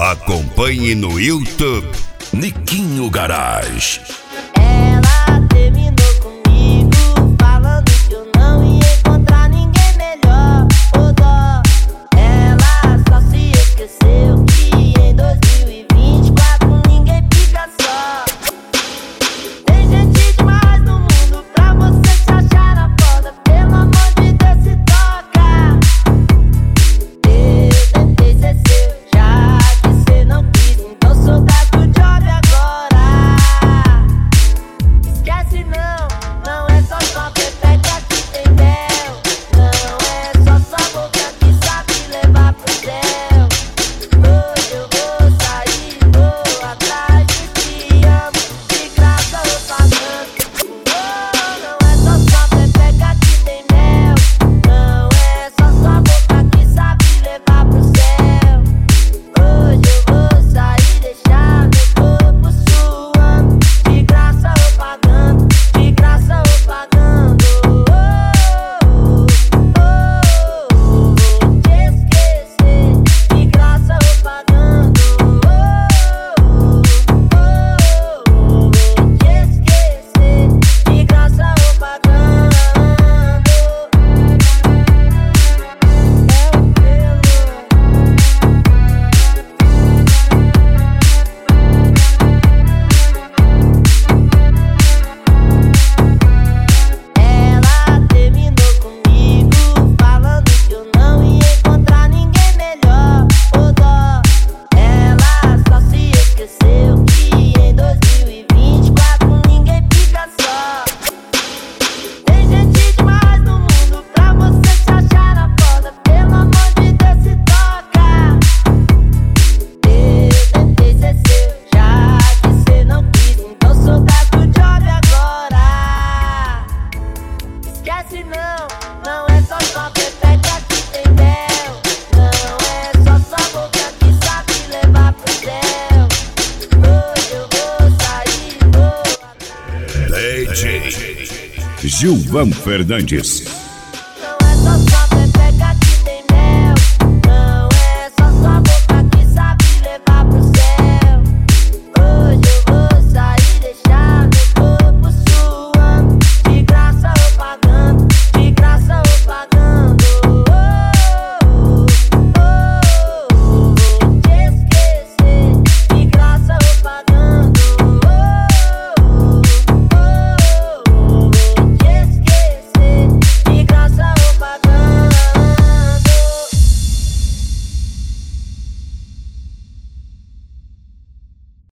Acompanhe no YouTube Niquinho Garage. Ela terminou comigo, falando que eu não ia encontrar ninguém melhor. Ô dó, ela só se esqueceu que em 2024 ninguém fica só. Tem gente demais no mundo pra você se achar na foda. Pelo amor de Deus, se toca. Eu tentei ser seu, já que cê não quis, então sou da good job agora. Esquece não, não é só sua pepeca que tem mel. Não é só sua boca que sabe levar pro céu. Hoje eu vou sair, vou atrás de te amo, de graça ou pagando. Oh, não é só sua pepeca que tem mel. Não é só sua boca que sabe levar pro céu. Hoje eu vou sair, deixar meu corpo suando, de graça ou pagando, de graça ou pagando. Vou te esquecer, de graça ou pagando. Vou te esquecer, de graça ou pagando. Ela terminou comigo, falando que eu não ia encontrar ninguém melhor. Ô dó, ela só se esqueceu que em 2024 ninguém fica só. Tem gente demais no mundo pra você se achar na foda. Pelo amor de Deus, se toca. Eu tentei ser seu, já que cê não quis, então sou da good job agora. Esquece não, não é só sua pepeca que tem mel. Não é só sua boca que sabe levar pro céu. Hoje eu vou sair, vou atrás. DJ Gilvan Fernandes.